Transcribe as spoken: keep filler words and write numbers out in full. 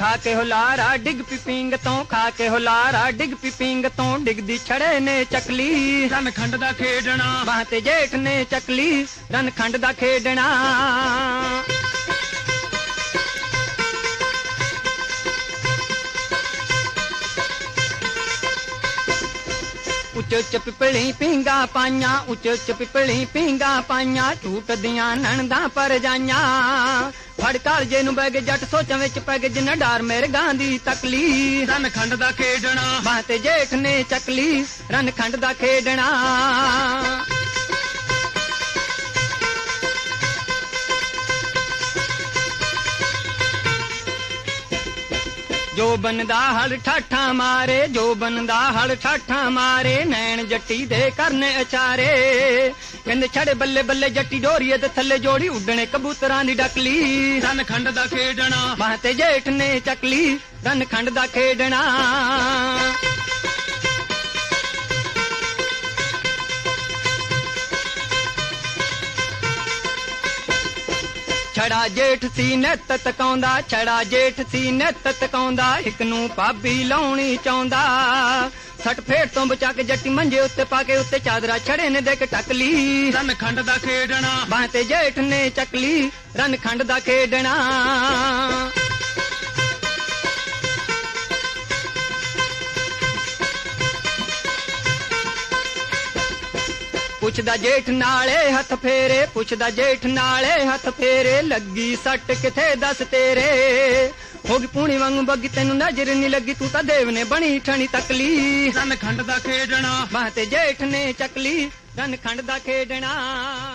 ਖਾ ਕੇ ਹੁਲਾਰਾ ਡਿੱਗ ਪੀ ਪਿੰਗ ਤੋਂ, ਖਾ ਕੇ ਹੁਲਾਰਾ ਡਿੱਗ ਪੀ ਪਿੰਗ ਤੋਂ, ਡਿੱਗਦੀ ਛੜੇ ਨੇ ਚੱਕਲੀ ਰਣ ਖੰਡ ਦਾ ਖੇਡਣਾ, ਬਾਹ ਤੇ ਜੇਠ ਨੇ ਚੱਕਲੀ ਰਣ ਖੰਡ ਦਾ ਖੇਡਣਾ। ਉੱਚ ਉੱਚ ਪਿਪਲੀ ਪਿੰਗਾ ਪਾਈਆਂ, ਉੱਚ ਉੱਚ ਪਿਪਲੀ ਪਿੰਗਾ ਪਾਈਆਂ, ਟੂਟਦੀਆਂ ਨਣਦਾਂ ਪਰ ਜਾਈਆਂ। ਫੜ ਕਾਲਜੇ ਨੂੰ ਬਹਿ ਗਏ ਜੱਟ ਸੋਚਾਂ ਵਿੱਚ ਪੈ ਗਏ, ਜਿੰਨਾ ਡਾਰ ਮੇਰੇ ਗਾਂ ਦੀ ਤਕਲੀ ਰਣ ਖੰਡ ਦਾ ਖੇਡਣਾ, ਬਾਹ ਤੇ ਜੇਠ ਨੇ ਚੱਕਲੀ ਰਣ ਖੰਡ ਦਾ ਖੇਡਣਾ। ਜੋ ਬੰਦਾ ਹਲ ਠਾਠਾਂ ਮਾਰੇ, ਜੋ ਬੰਦਾ ਹਲ ਠਾਠਾਂ ਮਾਰੇ, ਨੈਣ ਜੱਟੀ ਦੇ ਕਰਨੇ ਅਚਾਰੇ। ਕਹਿੰਦੇ ਛੜੇ ਬੱਲੇ ਬੱਲੇ ਜੱਟੀ ਡੋਰੀਏ ਤੇ ਥੱਲੇ ਜੋੜੀ, ਉੱਡਣੇ ਕਬੂਤਰਾਂ ਦੀ ਡਕਲੀ ਰਣ ਖੰਡ ਦਾ ਖੇਡਣਾ, ਬਾਹ ਤੇ ਜੇਠ ਨੇ ਚੱਕਲੀ ਰਣ ਖੰਡ ਦਾ ਖੇਡਣਾ। ਛੜਾ ਜੇਠ ਸੀ ਨਿੱਤ ਤਕਾਉਂਦਾ, ਛੜਾ ਜੇਠ ਸੀ ਨਿੱਤ ਤਕਾਉਂਦਾ, ਇੱਕ ਨੂੰ ਭਾਬੀ ਲਾਉਣੀ ਚਾਹੁੰਦਾ। ਸੱਟ ਫੇਟ ਤੋਂ ਬਚਾ ਕੇ ਜੱਟੀ ਮੰਜੇ ਉੱਤੇ ਪਾ ਕੇ, ਉੱਤੇ ਚਾਦਰਾ ਛੜੇ ਨੇ ਦੇ ਕੇ ਟਕਲੀ ਰਣ ਖੰਡ ਦਾ ਖੇਡਣਾ, ਬਾਹ ਤੇ ਜੇਠ ਨੇ ਚੱਕਲੀ ਰਣ ਖੰਡ ਦਾ ਖੇਡਣਾ। ਪੁੱਛਦਾ ਜੇਠ ਨਾਲੇ ਹੱਥ ਫੇਰੇ, ਪੁੱਛਦਾ ਜੇਠ ਨਾਲੇ ਹੱਥ ਫੇਰੇ, ਲੱਗੀ ਸੱਟ ਕਿਥੇ ਦੱਸ ਤੇਰੇ। ਹੋ ਗਈ ਪੂਣੀ ਵਾਂਗੂ ਬੱਗੀ ਤੈਨੂੰ ਨਜ਼ਰ ਨੀ ਲੱਗੀ, ਤੂੰ ਤਾਂ ਦੇਵ ਨੇ ਬਣੀ ਠਣੀ ਤਕਲੀ ਰਣ ਖੰਡ ਦਾ ਖੇਡਣਾ, ਬਾਹ ਤੇ ਜੇਠ ਨੇ ਚੱਕਲੀ ਰਣ ਖੰਡ ਦਾ ਖੇਡਣਾ।